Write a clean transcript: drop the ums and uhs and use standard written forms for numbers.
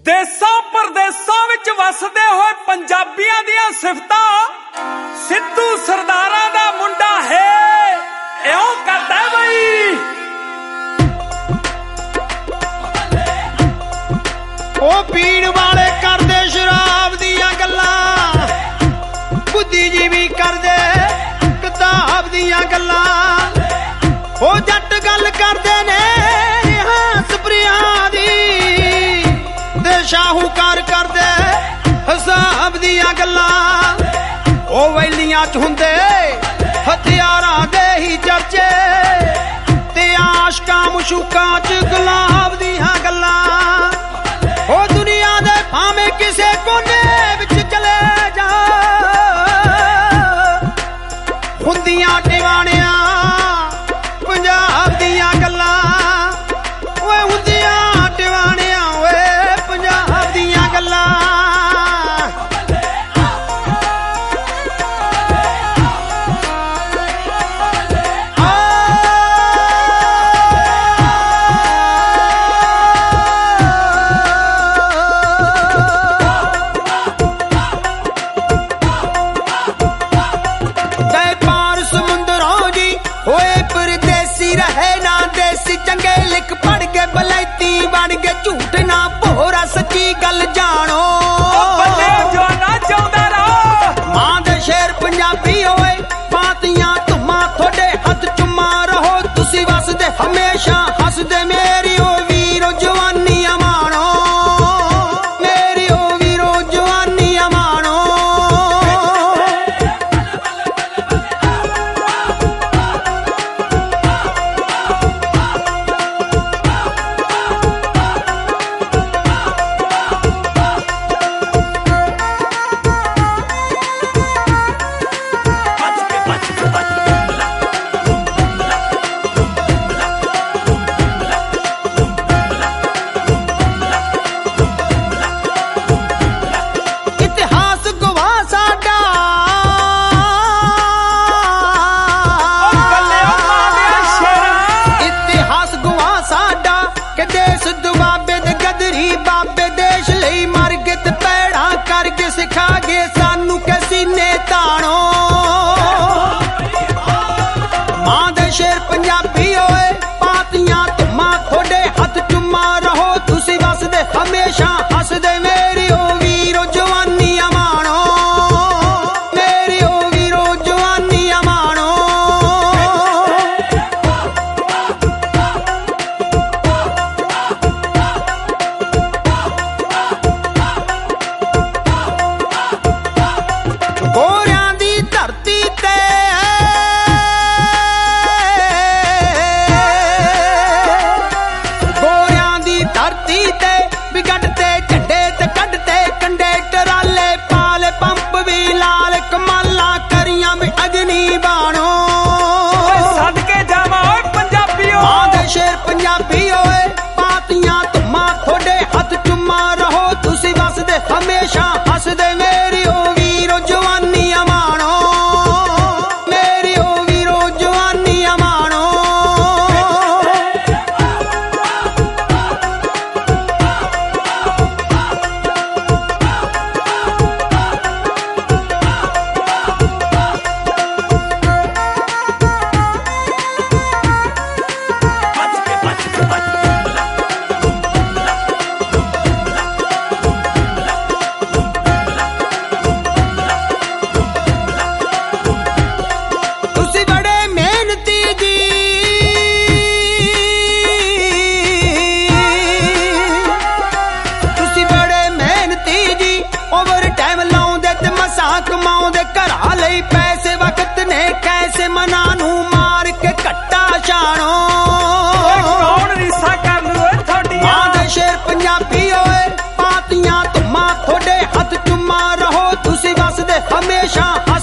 ਦੇਸਾਂ ਪਰਦੇਸਾਂ ਵਿੱਚ ਵਸਦੇ ਹੋਏ ਪੰਜਾਬੀਆਂ ਦੀਆਂ ਸਿਫਤਾਂ ਸਿੱਧੂ ਸਰਦਾਰਾਂ ਦਾ ਮੁੰਡਾ ਹੈ ਇਉਂ ਕਰਦਾ ਬਈ। ਉਹ ਪੀਣ ਵਾਲੇ ਕਰਦੇ ਸ਼ਰਾਬ ਦੀਆਂ ਗੱਲਾਂ, ਬੁੱਧੀਜੀਵੀ ਕਰਦੇ ਕਿਤਾਬ ਦੀਆਂ ਗੱਲਾਂ। ਉਹ ਜੱਟ ਗੱਲ ਕਰਦੇ ਨੇ ਸਪਰਿਆਂ ਦੀ, ਤੇ ਸ਼ਾਹੂਕਾਰ ਕਰਦੇ ਹਿਸਾਬ ਦੀਆਂ ਗੱਲਾਂ। ਉਹ ਵੈਲੀਆਂ ਚ ਹੁੰਦੇ ਹਥਿਆਰਾਂ ਦੇ ਹੀ ਚਰਚੇ, ਤੇ ਆਸ਼ਕਾਂ ਮਸ਼ੂਕਾਂ ਚ ਗੁਲਾਬ ਦੀਆਂ ਗੱਲਾਂ। ਉਹ ਦੁਨੀਆ ਦੇ ਭਾਵੇਂ ਕਿਸੇ ਕੋਨੇ ਵਿੱਚ ਚਲੇ ਜਾ, ਹੁੰਦੀਆਂ ਟਿਵਾਣਿਆਂ ਪੰਜਾਬ ਦੀਆਂ ਗੱਲਾਂ। ਓਏ ਹੁੰਦੀਆਂ ਟਿਵਾਣਿਆਂ ਓਏ ਪੰਜਾਬ ਦੀਆਂ ਗੱਲਾਂ। ਝੂਠ ਨਾ ਭੋਰਾ ਸੱਚੀ ਗੱਲ ਜਾਣੋ, ਬੱਲੇ ਜਵਾਨਾ ਚਾਹੁੰਦਾ ਰਹੋ। ਮਾਂ ਦੇ ਸ਼ੇਰ ਪੰਜਾਬੀ ਓਏ ਪਾਤੀਆਂ ਧੁੰਮਾਂ ਤੁਹਾਡੇ ਹੱਥ ਚੁੰਮਾ ਰਹੋ। ਤੁਸੀਂ ਵਸਦੇ ਹਮੇਸ਼ਾ ਹੱਸਦੇ ਮੇਰੀ ਓ ਵੀਰੋ ਜਵਾਨੀਆਂ ਮਾਣੋ, ਮੇਰੀ ਓ ਵੀਰੋ ਜਵਾਨੀਆਂ ਮਾਣੋ। ਸ਼ੇਰ ਪੰਜਾਬੀ ਓਏ ਪਾਤੀਆਂ ਧੁੰਮਾਂ ਤੁਹਾਡੇ ਹੱਥ ਚੁੰਮਾ ਰਹੋ। ਤੁਸੀਂ ਵਸਦੇ ਹਮੇਸ਼ਾ ਹੱਸਦੇ ਮੇਰੀ ਓ ਵੀਰੋ ਜਵਾਨੀਆਂ ਮਾਣੋ, ਮੇਰੀ ਓ ਵੀਰੋ ਜਵਾਨੀਆਂ ਮਾਣੋ। ਗੋਰਿਆਂ ਦੀ ਧਰਤੀ ਤੇ ਸ਼ੇਰ ਪੰਜਾਬੀ ਓਏ ਪਾਤੀਆਂ ਧੁੰਮਾਂ ਤੁਹਾਡੇ ਹੱਥ ਚੁੰਮਾ ਰਹੋ। ਤੁਸੀਂ ਵਸਦੇ ਹਮੇਸ਼ਾ ਹੱਸਦੇ ਮੇਰੀ ਓ ਵੀਰੋ ਜਵਾਨੀਆਂ ਮਾਣੋ, ਮੇਰੀ ਓ ਵੀਰੋ ਜਵਾਨੀਆਂ ਮਾਣੋ। ਕਮਾਉਂਦੇ ਘਰਾਂ ਲਈ ਪੈਸੇ ਵਕਤ ਨੇ ਕੈਸੇ ਮਨਾਂ ਨੂੰ ਮਾਰ ਕੇ ਘੱਟਾ ਛਾਣੋ। ਕੌਣ ਰੀਸਾ ਕਰ ਲੂ ਓਏ ਤੁਹਾਡੀ ਮਾਂ ਦੇ ਸ਼ੇਰ ਪੰਜਾਬੀ ਓਏ ਪਾਤੀਆਂ ਧੁੰਮਾਂ ਤੁਹਾਡੇ ਹੱਥ ਚੁੰਮਾ ਰਹੋ। ਤੁਸੀਂ ਵਸਦੇ ਹਮੇਸ਼ਾ